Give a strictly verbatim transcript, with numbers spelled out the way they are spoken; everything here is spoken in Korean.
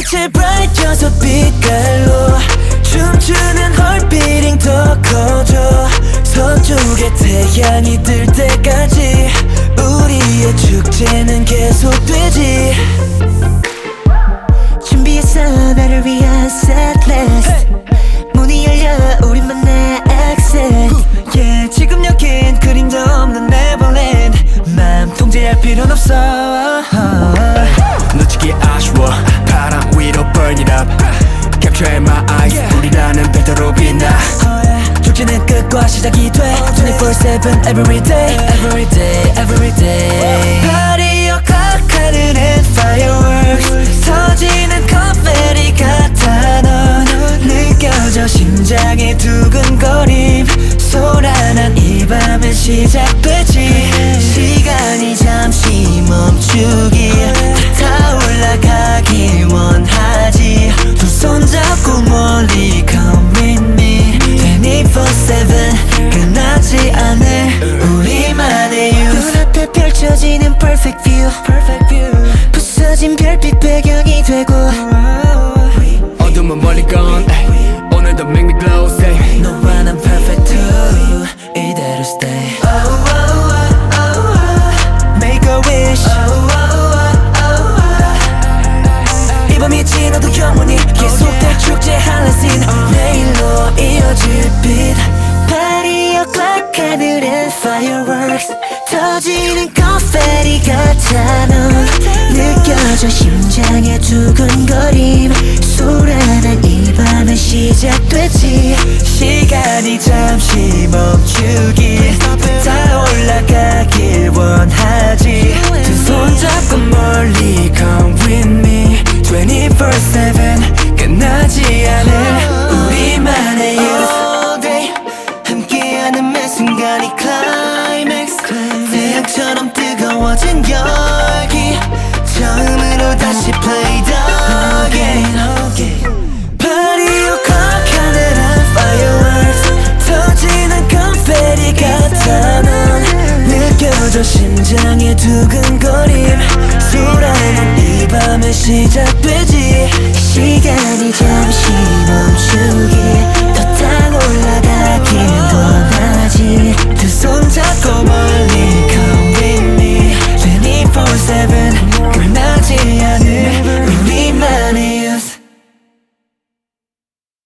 빛을 밝혀서 빛깔로 춤추는 헐비링 더 커져. 서쪽의 태양이 뜰 때까지 우리의 축제는 계속되지. 준비했어 나를 위한 setlist. 문이 열려 우리만의 exit. Yeah, 지금 여긴 그림도 없는 Neverland. 맘 통제할 필요는 없어. 놓치기 아쉬워 바람 위로 burn it up. Capture my eyes yeah. 우리라는 별도로 빛나. oh, yeah. 축제는 끝과 시작이 돼. twenty-four seven every day every day every day. Party o'clock 하늘엔 fireworks. 터지는 confetti 같아. 넌 느껴져 심장의 두근거림. 소란한 이 밤은 시작되지. 시간이 잠시 멈추길 타올라가길 원하지. 두 손 잡고 멀리 come with me. twenty-four seven 끝나지 않을 우리만의 youth. 눈앞에 펼쳐지는 perfect view. Perfect view. 부서진 별빛 배경이 되고. 어둠은 멀리 gone 오늘도 make me glow say 너와 난 perfect too. 이대로 stay. Oh, oh, oh, oh, oh. Make a wish. Oh, oh, oh, oh, oh. 이 밤이 지나도 영원히 계속될 축제 한라신. 내일로 이어질 빛. Party o'clock 하늘엔 fireworks. 터지는 confetti 같아. 넌 느껴져 심장의 두근거림. 소란한 이 밤은 시작되지. 시간이 잠시 멈추길 타올라가길 원하지. 두 손 잡고 멀리 come with me. twenty-four seven 끝나지 않을 우리만의 youth. All day 함께하는 매 순간이 climax. 태양처럼 뜨거워진 열기. 처음으로 다시 play the game. Party o'clock 하늘은 fireworks. 터지는 confetti 같아. 넌 느껴져 심장의 두근거림. 소란한 이 밤의 시작돼.